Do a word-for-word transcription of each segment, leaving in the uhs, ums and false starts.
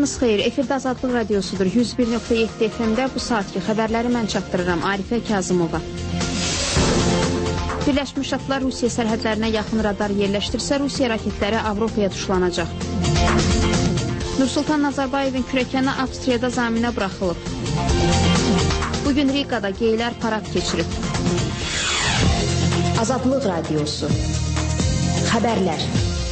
Sabahınız xeyir. Efirdə Azadlıq Radiosudur. yüz bir nöqtə yeddi F M-də bu saatki xəbərləri mən çatdırıram. Arifə Kazımova. Birləşmiş Ştatlar Rusiya sərhədlərinə yaxın radar yerləşdirsə, Rusiya raketləri Avropaya tuşlanacaq. Nursultan Nazarbayevin kürəkəni Avstriyada zaminə buraxılıb. Bugün Rigada geylər parad keçirib. Azadlıq Radiosu. Xəbərlər.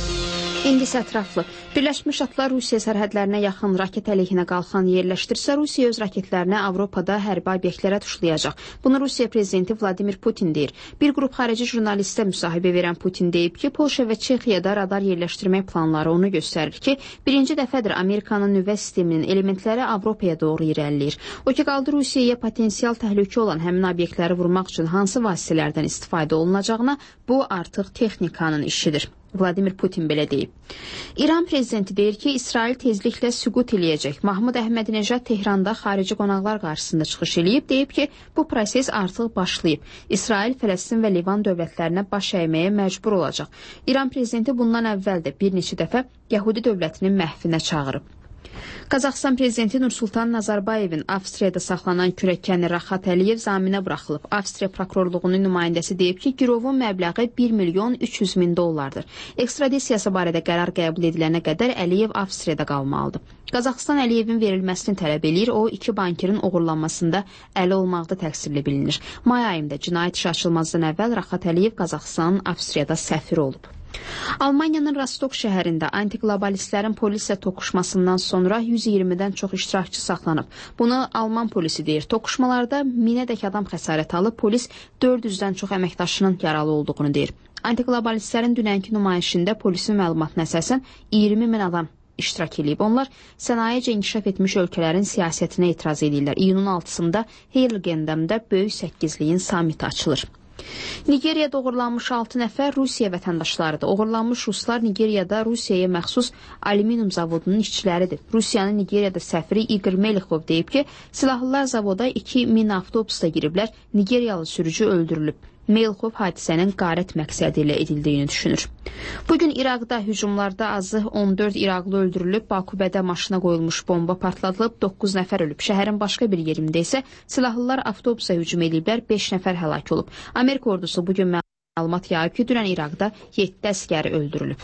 İndi isə ətraflı. Birləşmiş Ştatlar Rusiya sərhədlərinə yaxın raket əleyhinə qalxan yerləşdirsə, Rusiya öz raketlərini Avropada hərbi obyektlərə tuşlayacaq. Bunu Rusiya prezidenti Vladimir Putin deyir. Bir qrup xarici jurnalistə müsahibə verən Putin deyib ki, Polşa və Çexiyada radar yerləşdirmək planları onu göstərir ki, birinci dəfədir Amerikanın nüvə sisteminin elementləri Avropaya doğru irəliləyir. O ki, qaldı Rusiyaya potensial təhlükə olan həmin obyektləri vurmaq üçün hansı vasitələrdən istifadə olunacağına, bu artıq texnikanın işidir. Vladimir Putin belə deyib. İran prezidenti deyir ki, İsrail tezliklə süqut eləyəcək. Mahmud Əhmədinejad Tehranda xarici qonaqlar qarşısında çıxış eləyib, deyib ki, bu proses artıq başlayıb. İsrail, Fələstin və Livan dövlətlərinə baş əyməyə məcbur olacaq. İran prezidenti bundan əvvəl də bir neçə dəfə Yəhudi dövlətinin məhvinə çağırıb. Qazaxıstan prezidenti Nursultan Nazarbayevin Avstriyada saxlanan kürəkəni Raxat Əliyev zaminə buraxılıb. Avstriya prokurorluğunun nümayəndəsi deyib ki, girovun məbləği bir milyon üç yüz min dollardır. Ekstradisiyası barədə qərar qəbul edilənə qədər Əliyev Avstriyada qalmalıdır. Qazaxıstan Əliyevin verilməsini tələb eləyir. O, iki bankirin oğurlanmasında əli olmaqda təqsirli bilinir. May ayında cinayət işi açılmazdan əvvəl Raxat Əliyev Qazaxıstanın Avstriyada səfiri olub. Almaniyanın Rostok şəhərində antiglobalistlərin polislə toqquşmasından sonra yüz iyirmidən çox iştirakçı saxlanıb. Bunu Alman polisi deyir. Toqquşmalarda minədək adam xəsarət alıb, polis dörd yüzdən çox əməkdaşının yaralı olduğunu deyir. Antiglobalistlərin dünənki nümayişində polisin məlumatına əsasən iyirmi min adam iştirak edib. Onlar sənayecə inkişaf etmiş ölkələrin siyasətinə etiraz edirlər. İyunun altısında Heiligendammda böyük səkkizliyin samiti açılır. Nigeriyada uğurlanmış altı nəfər Rusiya vətəndaşlarıdır. Uğurlanmış ruslar Nigeriyada Rusiyaya məxsus alüminium zavodunun işçiləridir. Rusiyanın Nigeriyada səfiri Igor Melixov deyib ki, silahlılar zavoda iki min avtobusda giriblər, Nigeriyalı sürücü öldürülüb. Melixov hadisənin qarət məqsədi ilə edildiyini düşünür. Bugün İraqda hücumlarda azı on dörd İraqlı öldürülüb, Bakubədə maşına qoyulmuş bomba partladılıb, doqquz nəfər ölüb. Şəhərin başqa bir yerində isə silahlılar avtobusa hücum ediblər, beş nəfər həlak olub. Amerika ordusu bugün məlumat yayıb ki, dünən İraqda yeddi əsgəri öldürülüb.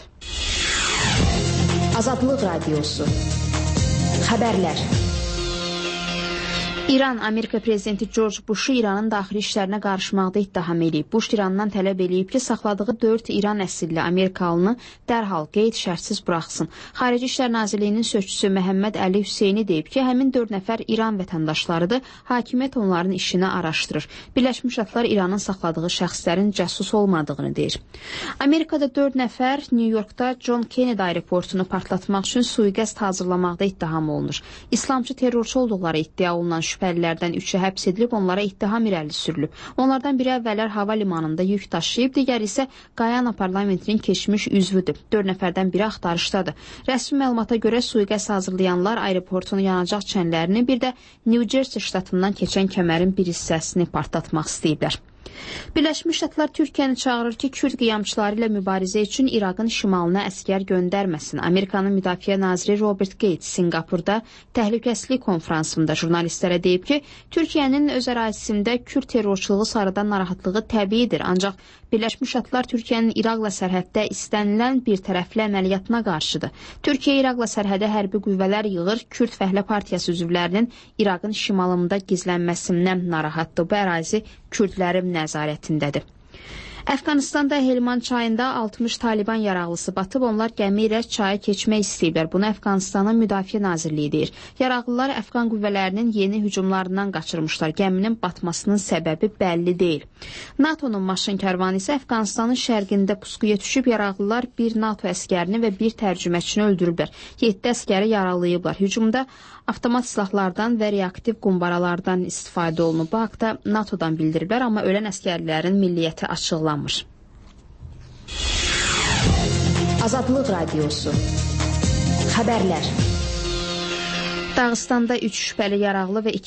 Azadlıq Radiosu. Xəbərlər. İran, Amerika prezidenti George Bush'u İranın daxili işlərinə qarışmaqda ittiham edib. Bush İrandan tələb edib ki, saxladığı dörd İran əsilli Amerikalını dərhal qeyd şərtsiz buraxsın. Xarici İşlər Nazirliyinin sözçüsü Məhəmməd Əli Hüseyni deyib ki, həmin dörd nəfər İran vətəndaşlarıdır, hakimiyyət onların işini araşdırır. Birləşmiş Ştatlar İranın saxladığı şəxslərin cəsus olmadığını deyir. Amerikada dörd nəfər New Yorkda John Kennedy aeroportunu partlatmaq üçün sui-qəsd hazırlamaqda ittiham olunur. İslamcı terrorçu olduqları iddia olunan şübhəlilərdən üçü həbs edilib, onlara ittiham irəli sürülüb. Onlardan biri əvvəllər hava limanında yük daşıyıb, digəri isə Qayana parlamentinin keçmiş üzvüdür. Dörd nəfərdən biri axtarışdadır. Rəsmi məlumata görə sui-qəsd hazırlayanlar aeroportun yanacaq çənlərini, bir də New Jersey ştatından keçən kəmərin bir hissəsini partlatmaq istəyiblər. Birləşmiş Ştatlar Türkiyəni çağırır ki, Kürd qiyamçıları ilə mübarizə üçün İraqın şimalına əskər göndərməsin. Amerikanın Müdafiə naziri Robert Gates Singapurda təhlükəsizlik konfransında jurnalistlərə deyib ki, Türkiyənin öz ərazisində Kürd terrorçuluğu sarıdan narahatlığı təbiidir. Ancaq Birləşmiş Ştatlar Türkiyənin İraqla sərhəddə istənilən bir tərəfli əməliyyatına qarşıdır. Türkiyə İraqla sərhədə hərbi qüvvələr yığır, Kürd Fəhlə Partiyası üzvlərinin İraqın şimalında gizlənməsindən narahatdır. Bu ərazi Kürdlərin nəzarətindədir. Əfqanistanda Helmand çayında altmış Taliban yaraqlısı batıb, onlar gəmi ilə çaya keçmək istəyiblər. Bunu Əfqanistanın Müdafiə Nazirliyi deyir. Yaraqlılar Əfqan qüvvələrinin yeni hücumlarından qaçırmışlar. Gəminin batmasının səbəbi bəlli deyil. NATO'nun maşın kərvanı isə Əfqanistanın şərqində pusquya düşüb, yaraqlılar bir NATO əskərini və bir tərcüməçini öldürüblər. yeddi əskəri yaralayıblar. Hücumda avtomat silahlardan və reaktiv qumbaralardan istifadə olunub. Bu haqda NATO'dan bildiriblər, amma ölən əskərlərin milliyyəti açıqlanmır. Azadlıq Radiosu. Xəbərlər. Dağıstanda üç şübhəli yaraqlı və iki